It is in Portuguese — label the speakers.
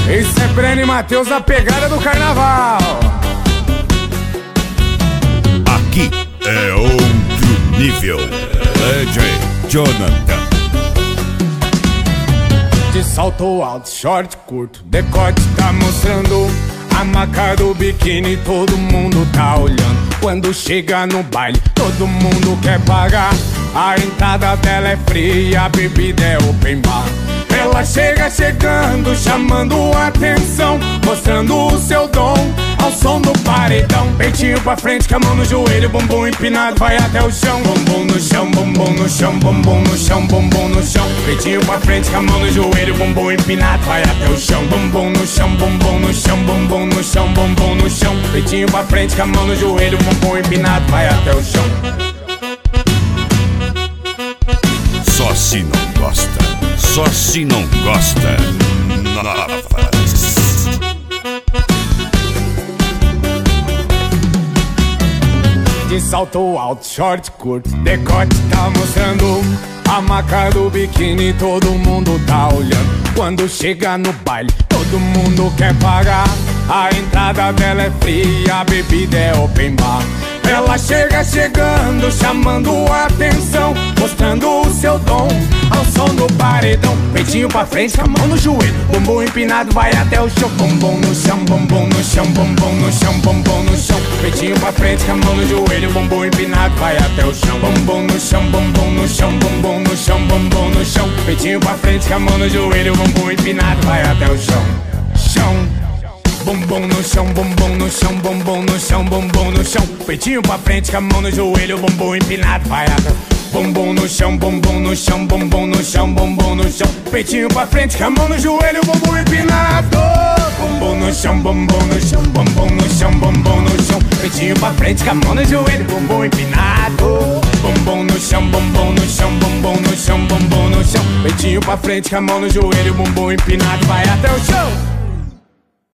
Speaker 1: Esse é Breno e Matheus, a pegada do carnaval.
Speaker 2: Aqui é outro nível. DJ Jonathan.
Speaker 1: De salto alto, short curto, decote tá mostrando a marca do biquíni, todo mundo tá olhando. Quando chega no baile, todo mundo quer pagar. A entrada dela é fria, a bebida é open bar. Ela chega chegando, chamando a atenção, mostrando o seu dom ao som do paredão. Peitinho pra frente, com a mão no joelho, bumbum empinado, vai até o chão. Bumbum no chão, bumbum no chão, bumbum no chão, bumbum no chão. Peitinho pra frente, com a mão no joelho, bumbum empinado, vai até o chão. Bumbum no chão, bumbum no chão, bumbum no chão, bumbum no chão. Peitinho pra frente, com a mão no joelho, bumbum empinado, vai até o chão.
Speaker 2: Só se não gosta, só se não gosta. Novas.
Speaker 1: De salto alto, short curto, decote tá mostrando a marca do biquíni, todo mundo tá olhando. Quando chega no baile, todo mundo quer pagar. A entrada dela é fria, a bebida é open bar. Ela chega chegando, chamando a atenção, mostrando o seu dom ao som do paredão. Peitinho pra frente, com a mão no joelho, bumbum empinado, vai até o chão. Bumbum no chão, bumbum no chão, bumbum no chão, bumbum no chão. Peitinho pra frente, com a mão no joelho, bumbum empinado, vai até o chão. Bumbum no chão, bumbum no chão, bumbum no chão, bumbum no chão. Peitinho pra frente, com a mão no joelho, bumbum empinado, vai até o chão. Chão. Bumbum no chão, bumbum no chão, bumbum no chão, bumbum no chão. Peitinho pra frente, com a mão no joelho, bumbum empinado, vai até. Bumbum no chão, bumbum no chão, bumbum no chão, bumbum no chão. Peitinho pra frente, com a mão no joelho, bumbum empinado. Bumbum no chão, bumbum no chão, bumbum no chão, bumbum no chão. Peitinho pra frente, com a mão no joelho, bumbum empinado. Bumbum no chão, bumbum no chão, bumbum no chão, bumbum no chão. Peitinho pra frente, com a mão no joelho, bumbum empinado, vai até o chão.